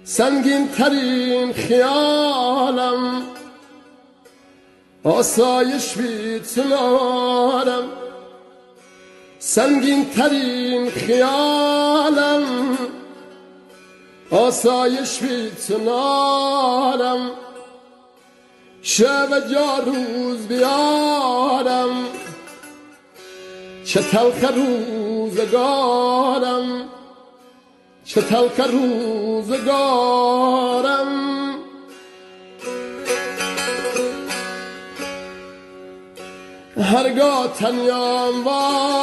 سنگین ترین خیالم آسایش بی تو نارم، سنگین ترین خیالم آسایش بی تو نارم. شب جا روز بیارم چه تلخ روزگارم، چه تلخ روزگارم. هرگاه تنیام و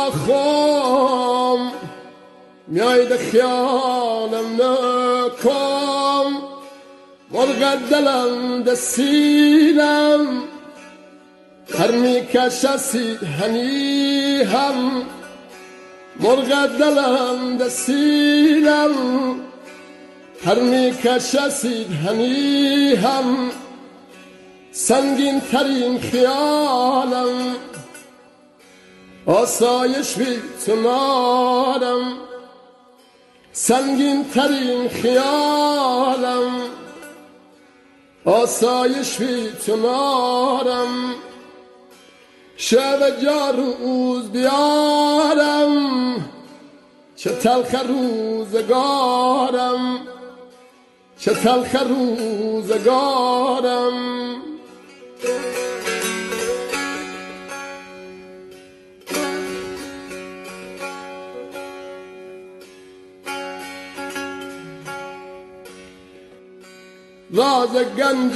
خام میای ده خیالم نکن، مرغ دلم ده سینم هر میکشه سید هنی هم، مرغ دلم ده سینم هر میکشه سید هنی هم. سنگین ترین خیالم آسایش بی تو نارم، سنگین ترین خیالم آسایش بی تو نارم. شب جا روز بیارم چه تلخ روزگارم، چه تلخ روزگارم. راز گنج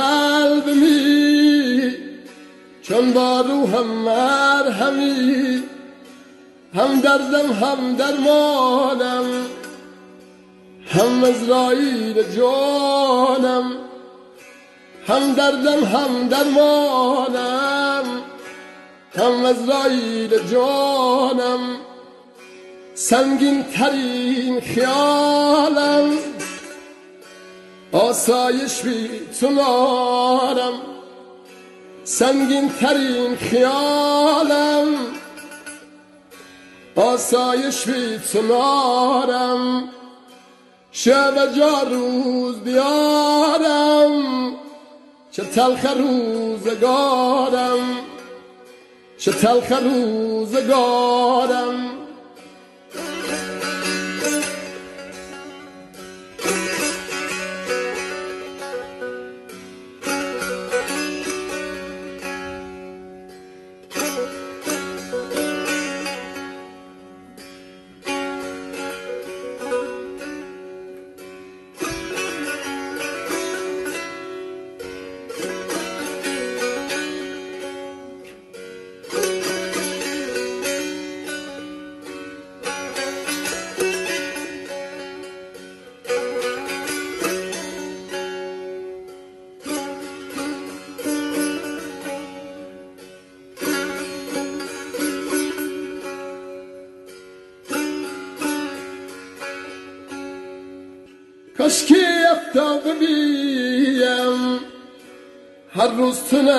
قلبمی چون با روحم مرهمی، هم دردم هم درمانم، هم عزراییل جانم، هم دردم هم درمانم، هم عزراییل جانم. سنگین ترین خیالم آسایش بی تو نارم، سنگین ترین خیالم آسایش بی تو نارم. شب جا روز بیارم چه تلخ روزگارم، چه تلخ روزگارم. کاشکی افتاده بیم هر روز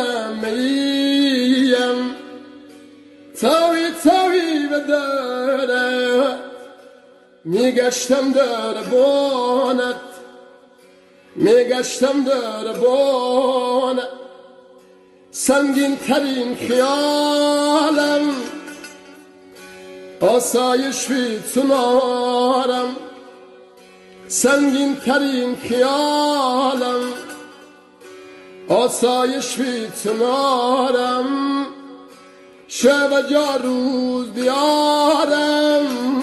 تنمیم، تاوی تاوی به درت میگشتم در بانت، میگشتم در بانت. سنگین ترین خیالم آسایش بی تو نارم، سنگین ترین خیالم آسایش بی تو نارم. شب جا روز بیارم